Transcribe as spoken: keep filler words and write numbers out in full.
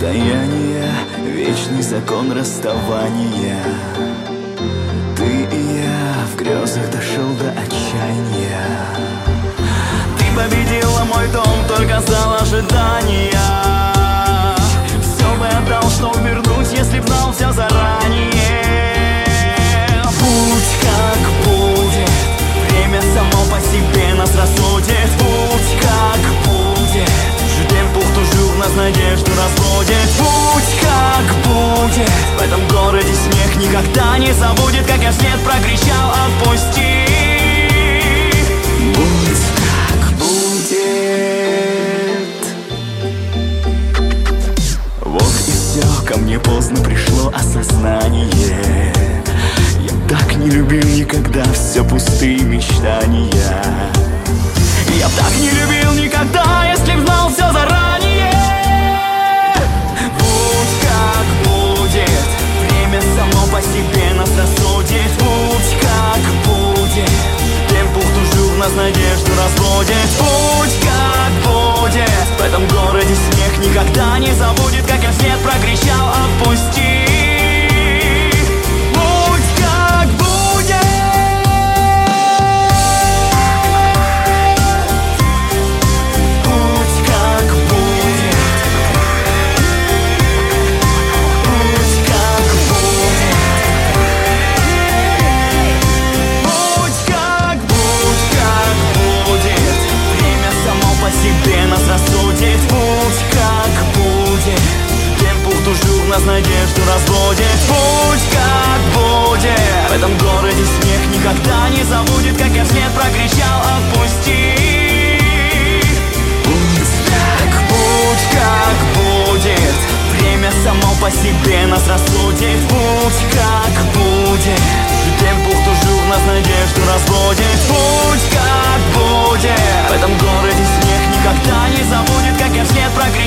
Расстояние, вечный закон расставания. Ты и я в грезах дошел до отчаяния. Ты победила мой дом, только зал ожидания. Все бы отдал, чтоб вернуть, если б знал все заранее. Путь как будет, время само по себе нас рассудит. Путь как будет, ждем pour toujours, нас надежду разводит. Путь как будет, в этом городе смех никогда не забудет, как я вслед прокричал: отпусти. Будь как будет. Вот и все, ко мне поздно пришло осознание. Я так не любил никогда все пустые мечтания. Я так не любил никогда, если б знал все заранее. Будь как будет, время само по себе нас рассудит. Будь как будет, ждем pour toujours, нас надежду разводит. Будь как будет, в этом городе смех никогда не забудет, как я вслед прокричал: отпусти. Нас надежду разводит. Будь как будет, в этом городе смех никогда не забудет, как я вслед прокричал: отпусти. Будь так, будь как будет, время само по себе нас рассудит. Будь как будет, ждем pour toujours, нас надежду разводит. Будь как будет, в этом городе смех никогда не забудет, как я вслед прокричал: